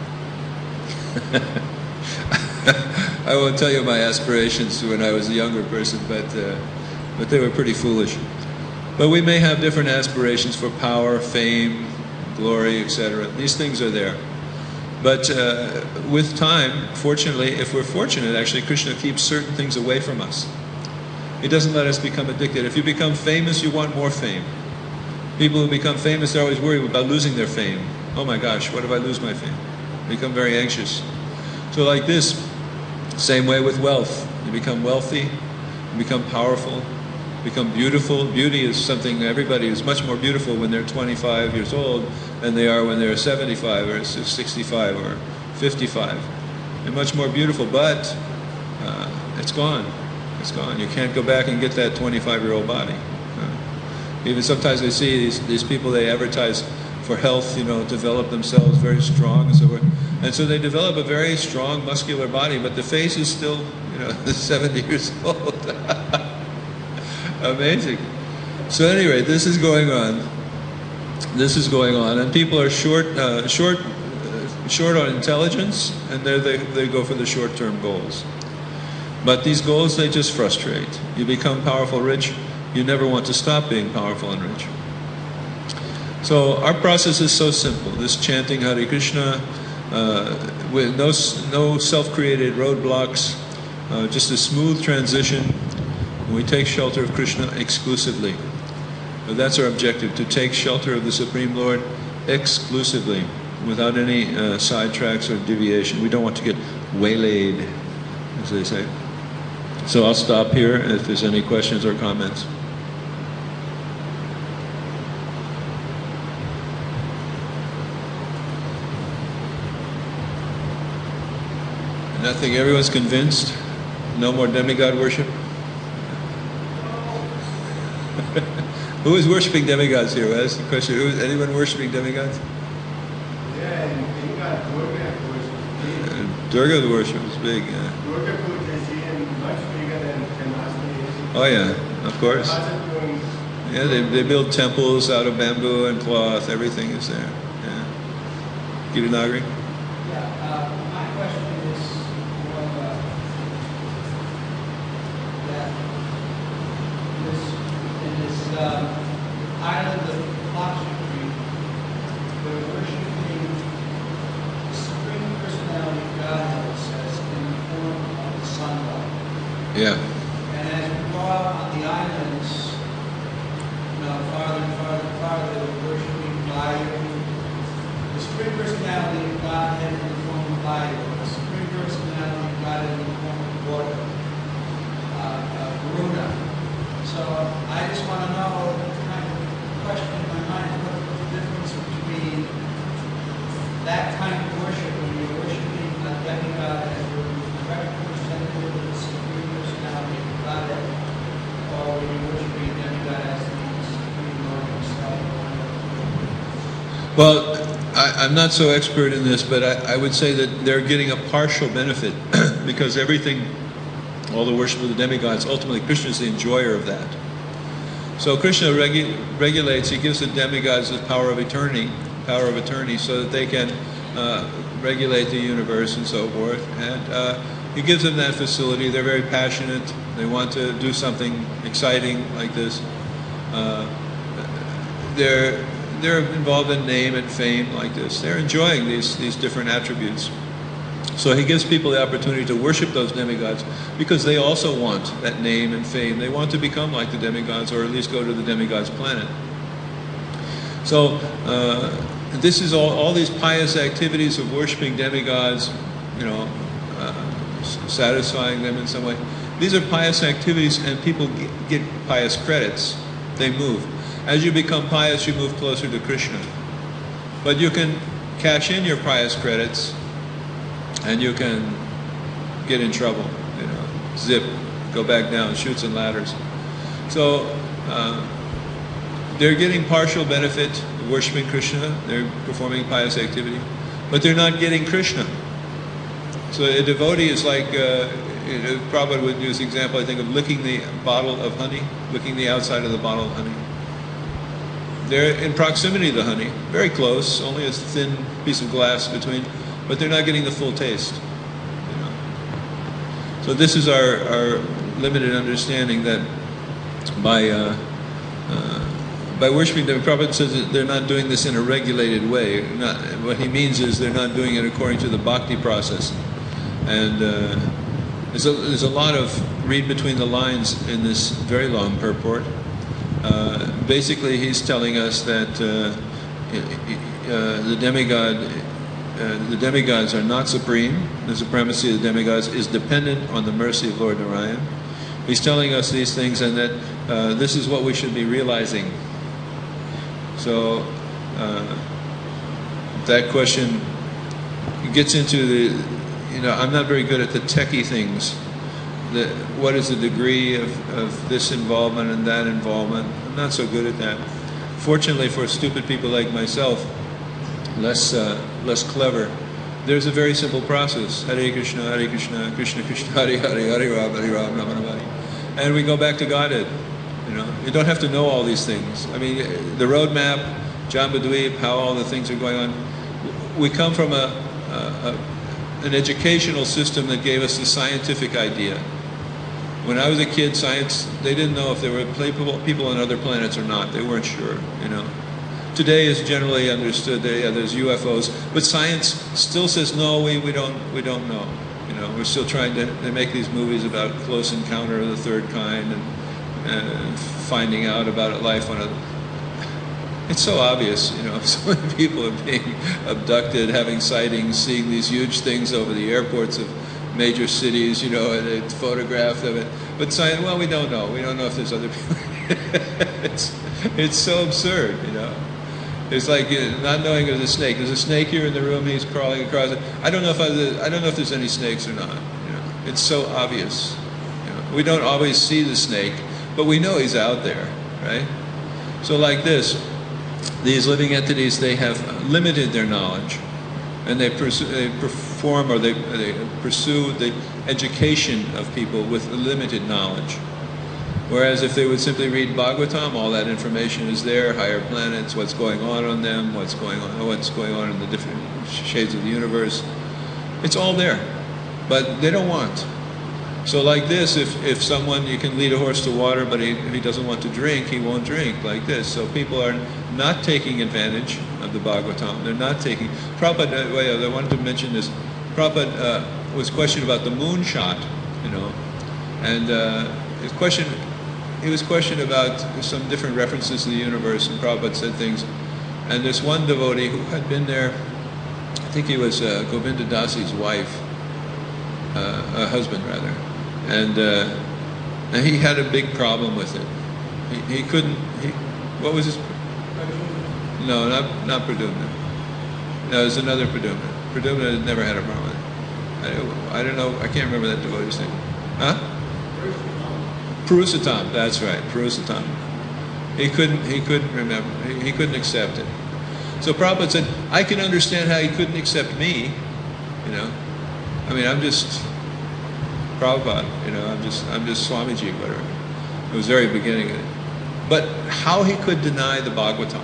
I won't tell you my aspirations when I was a younger person, but, uh, but they were pretty foolish. But we may have different aspirations for power, fame, glory, et cetera. These things are there. But uh, with time, fortunately, if we're fortunate, actually, Krishna keeps certain things away from us. He doesn't let us become addicted. If you become famous, you want more fame. People who become famous, they're always worried about losing their fame. Oh my gosh, what if I lose my fame? They become very anxious. So like this, same way with wealth. You become wealthy, you become powerful, become beautiful. Beauty is something, everybody is much more beautiful when they're twenty-five years old than they are when they're seventy-five or sixty-five or fifty-five. They're much more beautiful, but uh, it's gone. It's gone. You can't go back and get that twenty-five-year-old body. Uh, even sometimes I see these, these people, they advertise for health, you know, develop themselves very strong and so forth. And so they develop a very strong, muscular body, but the face is still, you know, seventy years old. Amazing. So anyway, this is going on. This is going on, and people are short, uh, short, uh, short on intelligence, and they they go for the short-term goals. But these goals, they just frustrate. You become powerful, rich. You never want to stop being powerful and rich. So our process is so simple. This chanting Hare Krishna, uh, with no no self-created roadblocks, uh, just a smooth transition. We take shelter of Krishna exclusively. But that's our objective, to take shelter of the Supreme Lord exclusively, without any uh, sidetracks or deviation. We don't want to get waylaid, as they say. So I'll stop here if there's any questions or comments. Nothing, everyone's convinced? No more demigod worship? Who is worshipping demigods here? That's the question. Who is anyone worshipping demigods? Yeah, demigod Durga worship. Uh, Durga worship is big. Yeah. Durga Puja is much bigger than Janmashtami. Oh yeah, of course. Yeah, they they build temples out of bamboo and cloth. Everything is there. Yeah. Gitanagari? Yeah. Uh, my question is more about that this in this uh, island of Lakshadweep, we're worshiping the Supreme Personality of Godhead, it says, in the form of the sunlight. Yeah. And as we go out on the islands, you know, farther and farther and farther, we're worshiping fire. The Supreme Personality of Godhead in the form of fire. The Supreme Personality of Godhead in the form of water. Uh, uh, Varuna. So I just want to know, kind of question in my mind, what's the difference between that kind of worship when you're worshiping a demigod as your representative of the Supreme Personality of Godhead, or when you're worshiping a demigod as the Supreme Lord himself? Well, I, I'm not so expert in this, but I, I would say that they're getting a partial benefit because everything, all the worship of the demigods, ultimately Krishna is the enjoyer of that. So Krishna regu regulates, he gives the demigods the power of attorney, power of attorney, so that they can uh, regulate the universe and so forth. And uh, he gives them that facility. They're very passionate. They want to do something exciting like this. Uh, they're they're involved in name and fame like this. They're enjoying these these different attributes. So he gives people the opportunity to worship those demigods because they also want that name and fame. They want to become like the demigods, or at least go to the demigods' planet. So uh, this is all, all these pious activities of worshiping demigods, you know, uh, satisfying them in some way. These are pious activities, and people get, get pious credits. They move. As you become pious, you move closer to Krishna. But you can cash in your pious credits, and you can get in trouble, you know, zip, go back down, chutes and ladders. So uh, they're getting partial benefit of worshiping Krishna, they're performing pious activity, but they're not getting Krishna. So a devotee is like, uh, you know, Prabhupada would use the example, I think, of licking the bottle of honey, licking the outside of the bottle of honey. They're in proximity to the honey, very close, only a thin piece of glass between, but they're not getting the full taste. You know? So this is our, our limited understanding that by uh, uh, by worshiping them, Prabhupada says that they're not doing this in a regulated way. Not, what he means is they're not doing it according to the bhakti process. And uh, there's, a, there's a lot of read between the lines in this very long purport. Uh, basically, he's telling us that uh, uh, the demigod Uh, the demigods are not supreme. The supremacy of the demigods is dependent on the mercy of Lord Narayan. He's telling us these things, and that uh, this is what we should be realizing. So uh, that question gets into the, you know, I'm not very good at the techie things. The, what is the degree of, of this involvement and that involvement? I'm not so good at that. Fortunately for stupid people like myself, less uh, less clever, there's a very simple process. Hare Krishna, Hare Krishna, Krishna Krishna, Hare Hare, Hare Ram, Hare Ram, Ram Ram Hare. And we go back to Godhead. You know, you don't have to know all these things. I mean, the roadmap, Jambudweep, how all the things are going on. We come from a, a, a an educational system that gave us the scientific idea. When I was a kid, science, they didn't know if there were people people on other planets or not. They weren't sure. You know. Today is generally understood that yeah, there's U F Os, but science still says no. We we don't we don't know. You know, we're still trying to they make these movies about close encounter of the third kind and uh, finding out about life on a. It's so obvious, you know. So many people are being abducted, having sightings, seeing these huge things over the airports of major cities. You know, and it's photographed of it. But science, well, we don't know. We don't know if there's other people. it's it's so absurd, you know. It's like you know, not knowing there's a snake. There's a snake here in the room. He's crawling across it. I don't know if I, I don't know if there's any snakes or not. You know, it's so obvious. You know, we don't always see the snake, but we know he's out there, right? So like this, these living entities, they have limited their knowledge, and they pursue, they perform or they they pursue the education of people with limited knowledge. Whereas if they would simply read Bhagavatam, all that information is there, higher planets, what's going on on them, what's going on, what's going on in the different shades of the universe. It's all there, but they don't want. So like this, if, if someone, you can lead a horse to water, but he, if he doesn't want to drink, he won't drink, like this. So people are not taking advantage of the Bhagavatam. They're not taking, Prabhupada, well, I wanted to mention this, Prabhupada uh, was questioned about the moonshot, you know, and uh, his question, he was questioned about some different references to the universe, and Prabhupada said things. And this one devotee who had been there, I think he was uh, Govinda Dasi's wife, uh, a husband rather, and, uh, and he had a big problem with it. He, he couldn't, he, what was his, no, not, not Pradyumna. No, it was another Pradyumna. Pradyumna had never had a problem with it. I, I don't know, I can't remember that devotee's name. Huh? Purusattam, that's right, Purusattam. He couldn't, he couldn't remember, he, he couldn't accept it. So Prabhupada said, I can understand how he couldn't accept me, you know. I mean, I'm just Prabhupada, you know, I'm just I'm just Swamiji, whatever. It was the very beginning of it. But how he could deny the Bhagavatam.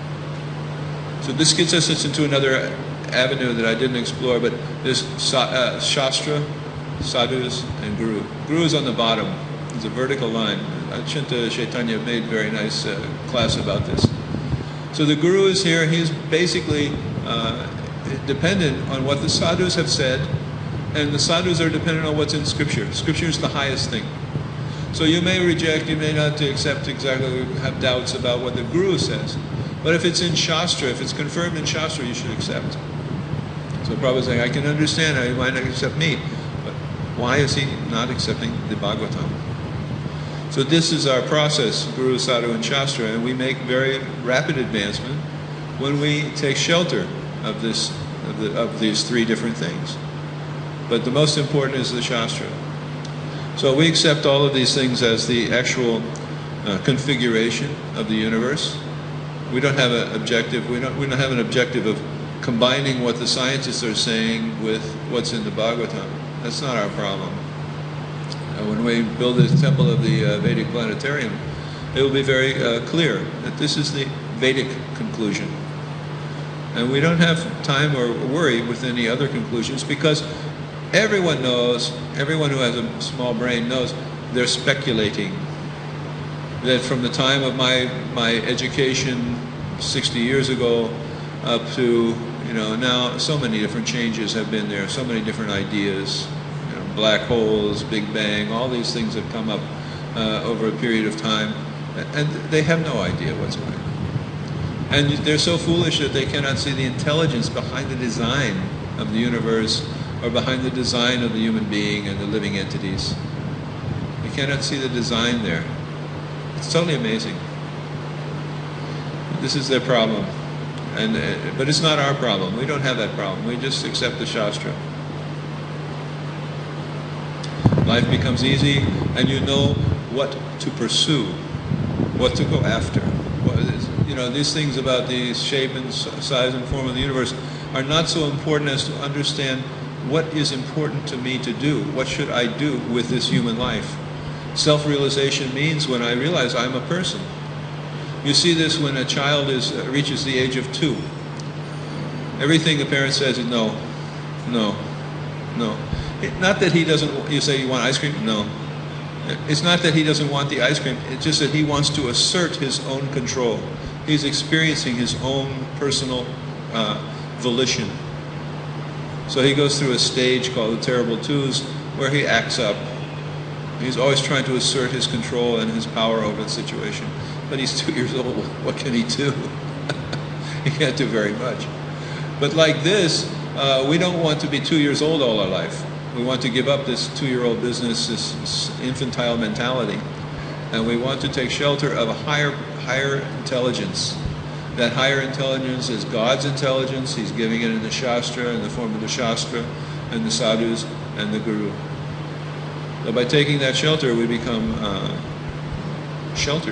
So this gets us into another avenue that I didn't explore, but there's uh, Shastra, Sadhus, and Guru. Guru is on the bottom. It's a vertical line. Achinta Chaitanya made a very nice uh, class about this. So the Guru is here. He's basically uh, dependent on what the Sadhus have said, and the Sadhus are dependent on what's in Scripture. Scripture is the highest thing. So you may reject, you may not accept exactly, have doubts about what the Guru says. But if it's in Shastra, if it's confirmed in Shastra, you should accept. So Prabhupada is saying, I can understand how he might not accept me, but why is he not accepting the Bhagavatam? So this is our process, Guru, Sadhu, and Shastra, and we make very rapid advancement when we take shelter of this, of, the, of these three different things. But the most important is the Shastra. So we accept all of these things as the actual uh, configuration of the universe. We don't have an objective. We don't. We don't have an objective of combining what the scientists are saying with what's in the Bhagavatam. That's not our problem. Uh, when we build the temple of the uh, Vedic planetarium, it will be very uh, clear that this is the Vedic conclusion, and we don't have time or worry with any other conclusions because everyone knows. Everyone who has a small brain knows they're speculating. That from the time of my my education sixty years ago up to, you know, now so many different changes have been there, so many different ideas, you know, black holes, Big Bang, all these things have come up uh, over a period of time, and they have no idea what's going on. And they're so foolish that they cannot see the intelligence behind the design of the universe or behind the design of the human being and the living entities. They cannot see the design there. It's totally amazing. This is their problem, and uh, but it's not our problem. We don't have that problem. We just accept the Shastra. Life becomes easy, and you know what to pursue, what to go after. What is, you know, these things about the shape and size and form of the universe are not so important as to understand what is important to me to do. What should I do with this human life? Self-realization means when I realize I'm a person. You see this when a child is uh, reaches the age of two. Everything the parent says is no, no, no. It, not that he doesn't, you say you want ice cream? No. It's not that he doesn't want the ice cream, it's just that he wants to assert his own control. He's experiencing his own personal uh, volition. So he goes through a stage called the terrible twos where he acts up. He's always trying to assert his control and his power over the situation. But he's two years old. What can he do? He can't do very much. But like this, uh, we don't want to be two years old all our life. We want to give up this two-year-old business, this, this infantile mentality. And we want to take shelter of a higher, higher intelligence. That higher intelligence is God's intelligence. He's giving it in the Shastra, in the form of the Shastra, and the Sadhus, and the Guru. So by taking that shelter, we become uh, sheltered.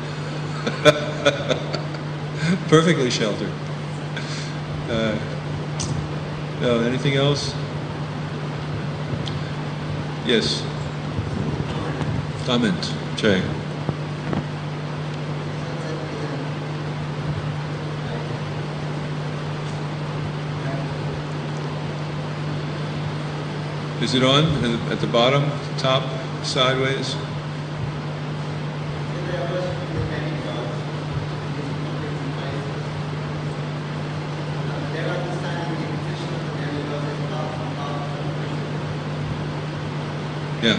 Perfectly sheltered. Uh, no, anything else? Yes. Comment, Jay. Is it on at the bottom, top, sideways? Yeah.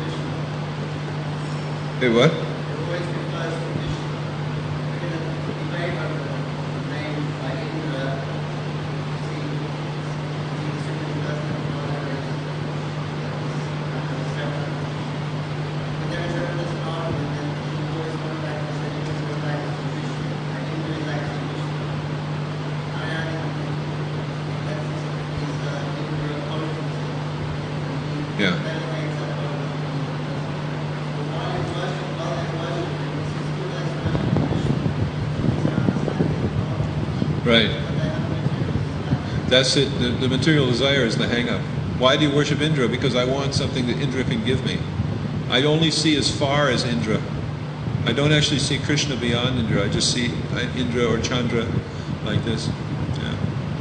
Hey, what? Yeah. Right. That's it. The, the material desire is the hang-up. Why do you worship Indra? Because I want something that Indra can give me. I only see as far as Indra. I don't actually see Krishna beyond Indra. I just see Indra or Chandra like this. Yeah.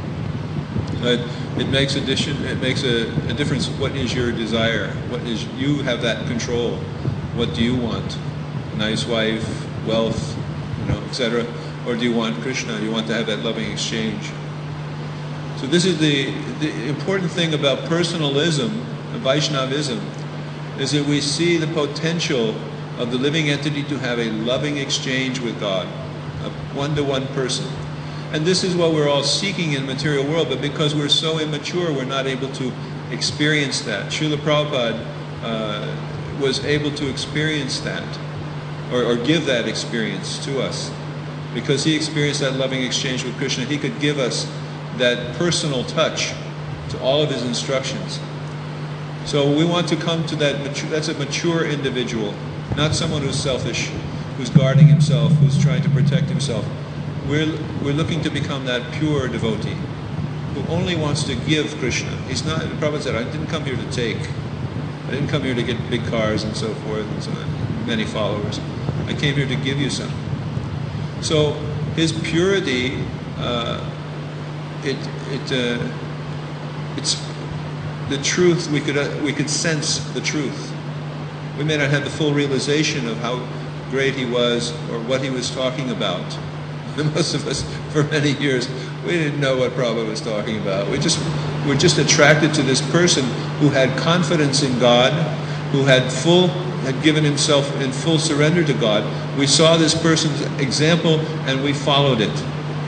But it makes addition. It makes a, a difference. What is your desire? What is you have that control? What do you want? Nice wife, wealth, you know, et cetera. Or do you want Krishna? You want to have that loving exchange. So this is the, the important thing about personalism, Vaishnavism, is that we see the potential of the living entity to have a loving exchange with God, a one-to-one person. And this is what we're all seeking in the material world, but because we're so immature, we're not able to experience that. Srila Prabhupada uh, was able to experience that, or, or give that experience to us. Because he experienced that loving exchange with Krishna, he could give us that personal touch to all of his instructions. So we want to come to that, mature, that's a mature individual, not someone who's selfish, who's guarding himself, who's trying to protect himself. We're, we're looking to become that pure devotee, who only wants to give Krishna. He's not, Prabhupada said, I didn't come here to take. I didn't come here to get big cars and so forth, and so on, many followers. I came here to give you some. So his purity, uh, it it uh, it's the truth. We could uh, we could sense the truth. We may not have the full realization of how great he was or what he was talking about. Most of us, for many years, we didn't know what Prabhupada was talking about. We just were just attracted to this person who had confidence in God, who had full. had given himself in full surrender to God. We saw this person's example and we followed it.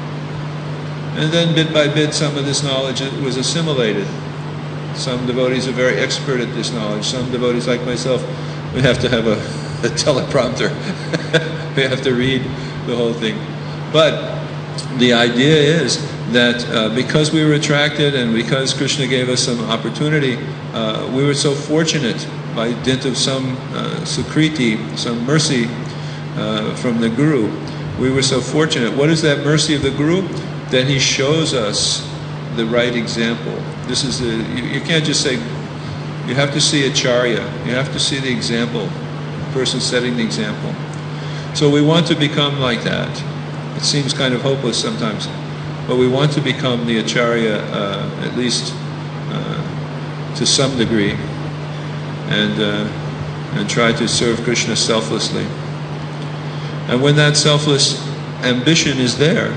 And then bit by bit some of this knowledge was assimilated. Some devotees are very expert at this knowledge. Some devotees like myself, we have to have a, a teleprompter. We have to read the whole thing. But the idea is that uh, because we were attracted and because Krishna gave us some opportunity, uh, we were so fortunate by dint of some uh, sukriti, some mercy uh, from the Guru. We were so fortunate. What is that mercy of the Guru? Then he shows us the right example. This is the, you, you can't just say, you have to see Acharya, you have to see the example, the person setting the example. So we want to become like that. It seems kind of hopeless sometimes, but we want to become the Acharya, uh, at least uh, to some degree. And, uh, and try to serve Krishna selflessly. And when that selfless ambition is there,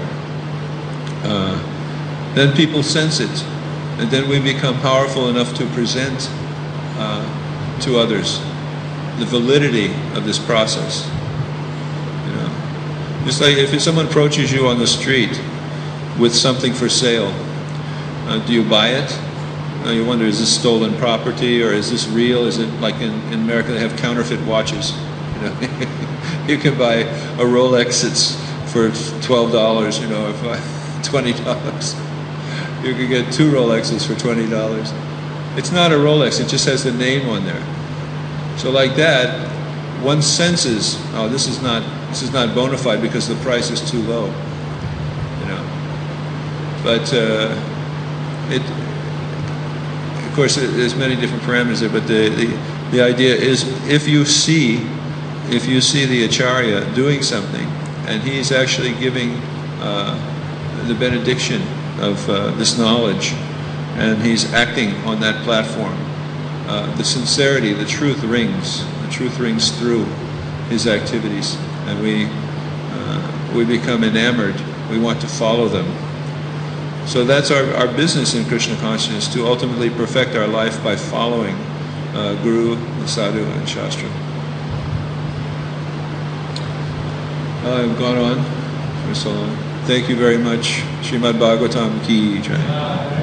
uh, then people sense it. And then we become powerful enough to present uh, to others the validity of this process. You know, just like if someone approaches you on the street with something for sale, uh, do you buy it? Uh, you wonder, is this stolen property or is this real? Is it like in, in America they have counterfeit watches? You know, you can buy a Rolex that's for twelve dollars, you know, or twenty dollars. You could get two Rolexes for twenty dollars. It's not a Rolex, it just has the name on there. So like that, one senses, oh, this is not this is not bona fide because the price is too low. You know. But uh, it Of course, there's many different parameters there, but the, the, the idea is if you see, if you see the Acharya doing something, and he's actually giving uh, the benediction of uh, this knowledge, and he's acting on that platform, uh, the sincerity, the truth rings, the truth rings through his activities, and we, uh, we become enamored, we want to follow them. So that's our, our business in Krishna consciousness, to ultimately perfect our life by following uh, Guru, the Sadhu, and Shastra. I've gone on for so long. Thank you very much. Srimad Bhagavatam ki jai.